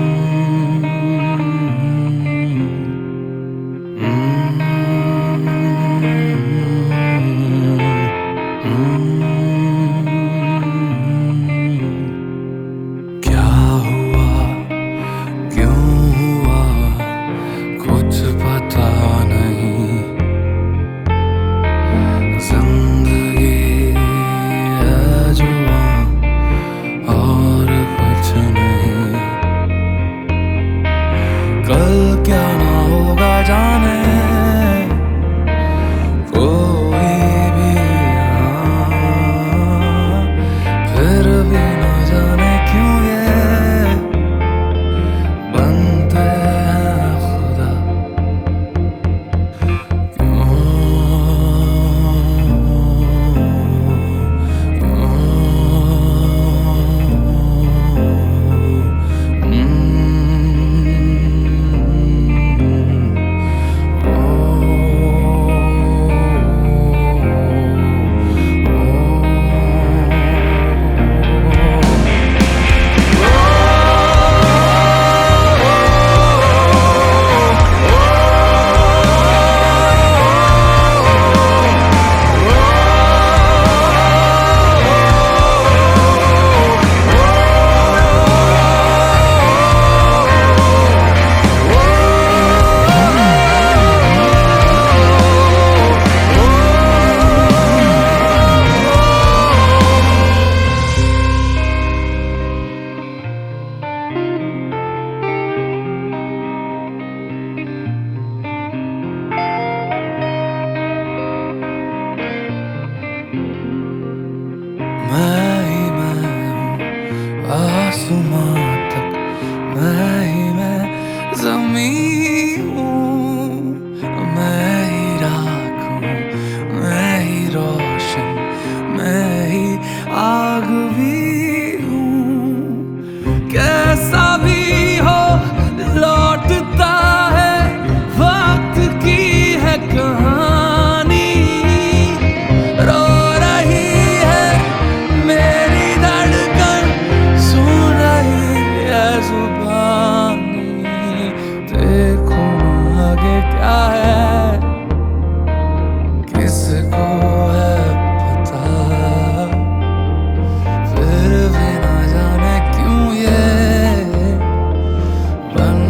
क्या हुआ, क्यों हुआ, कुछ पता नहीं। जिंदगी है जुआ और कुछ नहीं। कल क्या ना होगा जाने कोई भी यहाँ, फिर भी न जाने क्यों ये बनते हैं खुदा। मैं ही मैं हूँ आसमां तक, मैं ही मैं ज़मीं हूँ, मैं ही राख हूँ, मैं ही रोशन, मैं ही आग भी हूँ। कैसा भी हो लौटता है, वक्त की है कहानी। रो रही है मेरी धड़कन, सुन रही है जुबानी। देखो आगे क्या है, किसको है पता, फिर भी ना जाने क्यों ये बन